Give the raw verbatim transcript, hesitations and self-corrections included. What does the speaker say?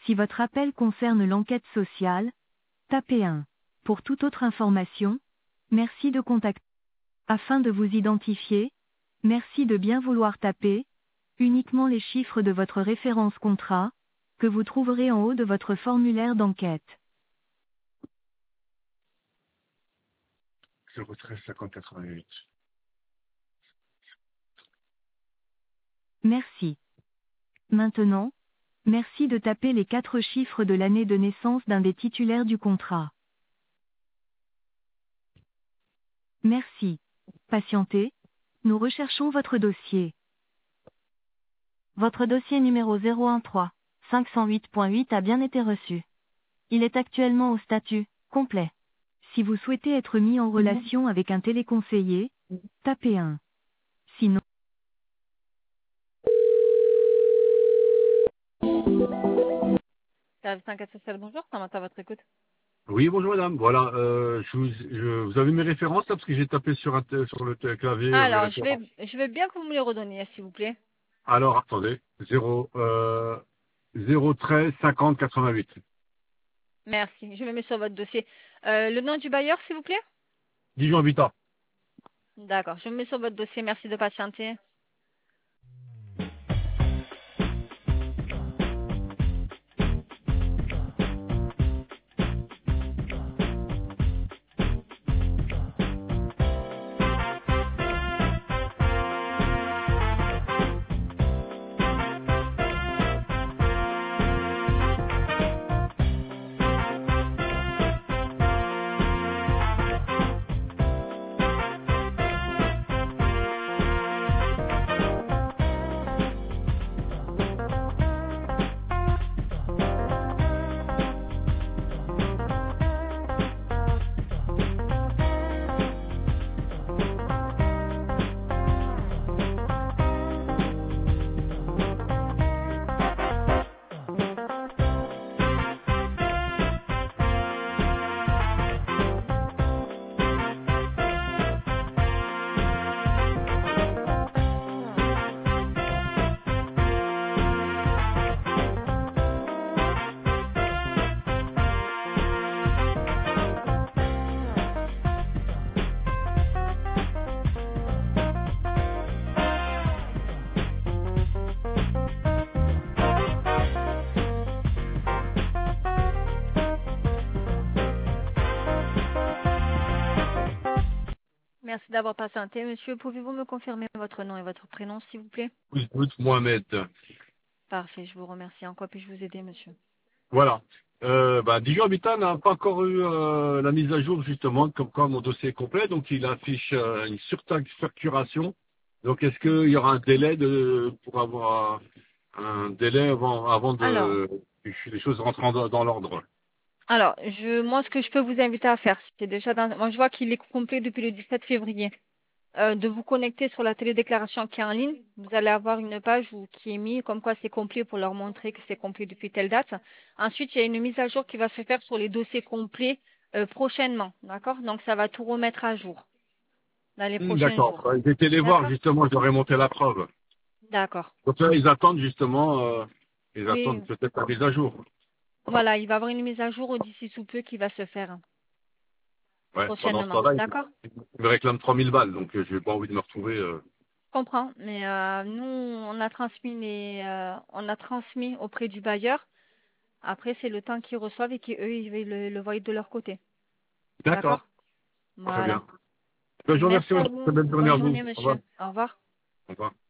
Si votre appel concerne l'enquête sociale, tapez un. Pour toute autre information, merci de contacter. Afin de vous identifier, merci de bien vouloir taper uniquement les chiffres de votre référence contrat, que vous trouverez en haut de votre formulaire d'enquête. zéro treize cinquante quatre-vingt-huit. Merci. Maintenant, merci de taper les quatre chiffres de l'année de naissance d'un des titulaires du contrat. Merci. Patientez, nous recherchons votre dossier. Votre dossier numéro zéro un trois cinq cent huit point huit a bien été reçu. Il est actuellement au statut complet. Si vous souhaitez être mis en relation avec un téléconseiller, tapez un. Sinon, Service enquête sociale, bonjour, comment à votre écoute? Oui, bonjour madame. Voilà, euh, je vous, je, vous avez mes références là parce que j'ai tapé sur, un, sur le clavier euh, mes Alors, je vais, références. je veux bien que vous me les redonniez, s'il vous plaît. Alors, attendez, zéro, euh, zéro treize cinquante quatre-vingt-huit. Merci, je me mets sur votre dossier. Euh, le nom du bailleur, s'il vous plaît? Dijon Habitat. D'accord, je me mets sur votre dossier, merci de patienter. Merci d'avoir patienté, monsieur. Pouvez-vous me confirmer votre nom et votre prénom, s'il vous plaît? Ouzbout Mohamed. Parfait, je vous remercie. En quoi puis-je vous aider, monsieur? Voilà. Euh, bah, Dijon Habitat n'a pas encore eu euh, la mise à jour justement, comme quoi mon dossier est complet, donc il affiche euh, une surfacturation. Donc est-ce qu'il y aura un délai de pour avoir un délai avant, avant Alors, de que les choses rentrent en- dans l'ordre? alors, je, moi, ce que je peux vous inviter à faire, c'est déjà dans, moi, je vois qu'il est complet depuis le dix-sept février. Euh, de vous connecter sur la télédéclaration qui est en ligne. Vous allez avoir une page où, qui est mise comme quoi c'est complet pour leur montrer que c'est complet depuis telle date. Ensuite, il y a une mise à jour qui va se faire sur les dossiers complets euh, prochainement. D'accord? Donc, ça va tout remettre à jour dans les Hmm, prochains d'accord. jours. Ouais, j'ai été les voir D'accord? justement, je leur ai monté la preuve. D'accord. Donc là, ils attendent justement, euh, ils Oui, attendent peut-être la mise à jour. voilà, il va y avoir une mise à jour d'ici sous peu qui va se faire Ouais, pendant ce prochainement. temps-là, ils D'accord? ils me réclament trois mille balles, donc euh, j'ai pas envie de me retrouver. Euh... Je comprends, mais euh, nous, on a transmis les, euh, on a transmis auprès du bailleur. Après, c'est le temps qu'ils reçoivent et qu'eux, ils le, le voient de leur côté. D'accord, D'accord? très Voilà. bien. Ben, je vous remercie, Merci à madame. vous. Très belle journée Bonne à vous. journée, Au revoir. monsieur. Au revoir. Au revoir.